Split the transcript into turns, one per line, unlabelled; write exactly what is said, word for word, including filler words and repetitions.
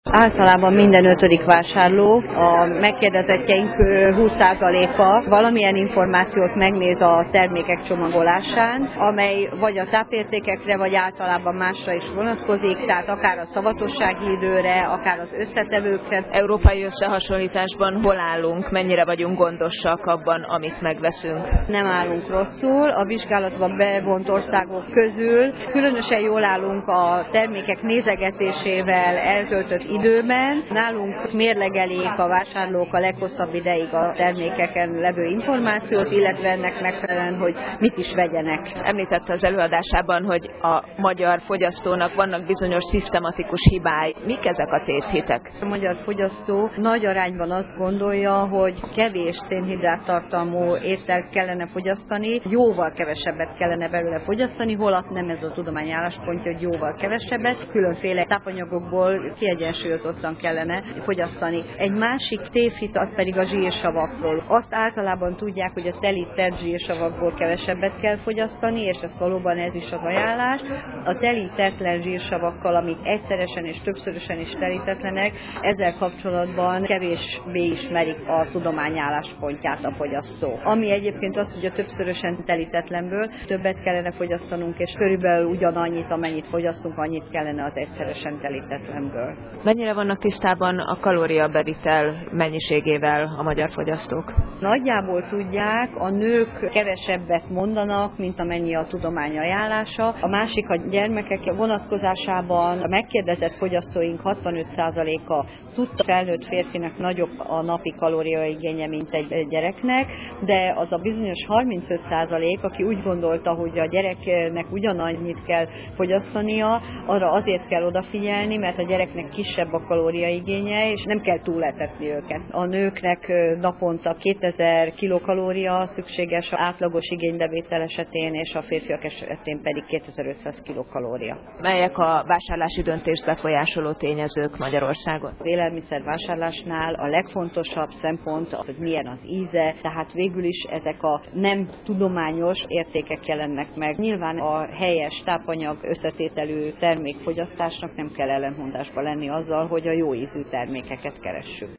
Általában minden ötödik vásárló, a megkérdezettjeink húsz százaléka valamilyen információt megnéz a termékek csomagolásán, amely vagy a tápértékekre, vagy általában másra is vonatkozik, tehát akár a szavatossági időre, akár az összetevőkre.
Európai összehasonlításban hol állunk, mennyire vagyunk gondosak abban, amit megveszünk?
Nem állunk rosszul, a vizsgálatban bevont országok közül különösen jól állunk a termékek nézegetésével eltöltött időben. Nálunk mérlegelik a vásárlók a leghosszabb ideig a termékeken levő információt, illetve ennek megfelelően, hogy mit is vegyenek.
Említette az előadásában, hogy a magyar fogyasztónak vannak bizonyos szisztematikus hibái. Mik ezek a tévhitek?
A magyar fogyasztó nagy arányban azt gondolja, hogy kevés szénhidrát tartalmú ételt kellene fogyasztani, jóval kevesebbet kellene belőle fogyasztani, holott nem ez a tudomány álláspontja, hogy jóval kevesebbet, különféle tápanyagokból kiegyensúlyozottan kellene fogyasztani. Egy másik tévhit az pedig a zsírsavakról. Azt általában tudják, hogy a telített zsírsavakból kevesebbet kell fogyasztani, és ez valóban ez is az ajánlás. A telítetlen zsírsavakkal, amik egyszeresen és többszörösen is telítetlenek, ezzel kapcsolatban kevésbé ismerik a tudomány álláspontját a fogyasztó. Ami egyébként az, hogy a többszörösen telítetlenből többet kellene fogyasztanunk, és körülbelül ugyanannyit, amennyit fogyasztunk, annyit kellene az egyszeresen telítetlenből.
Mennyire vannak tisztában a kalóriabevitel mennyiségével a magyar fogyasztók?
Nagyjából tudják, a nők kevesebbet mondanak, mint amennyi a tudomány ajánlása. A másik a gyermekek vonatkozásában a megkérdezett fogyasztóink hatvanöt százaléka tudta, felnőtt férfinak nagyobb a napi kalóriaigénye, mint egy gyereknek, de az a bizonyos harmincöt százalék, aki úgy gondolta, hogy a gyereknek ugyanannyit kell fogyasztania, arra azért kell odafigyelni, mert a gyereknek kisebb a kalóriaigénye, és nem kell túletetni őket. A nőknek naponta kétezer kilokalória szükséges átlagos igénybevétel esetén, és a férfiak esetén pedig kétezer-ötszáz kilokalória.
Melyek a vásárlási döntést befolyásoló tényezők Magyarországon?
Az élelmiszer vásárlásnál a legfontosabb szempont az, hogy milyen az íze, tehát végül is ezek a nem tudományos értékek jelennek meg. Nyilván a helyes tápanyag összetételű termékfogyasztásnak nem kell ellentmondásba lenni azzal, hogy a jó ízű termékeket keressük.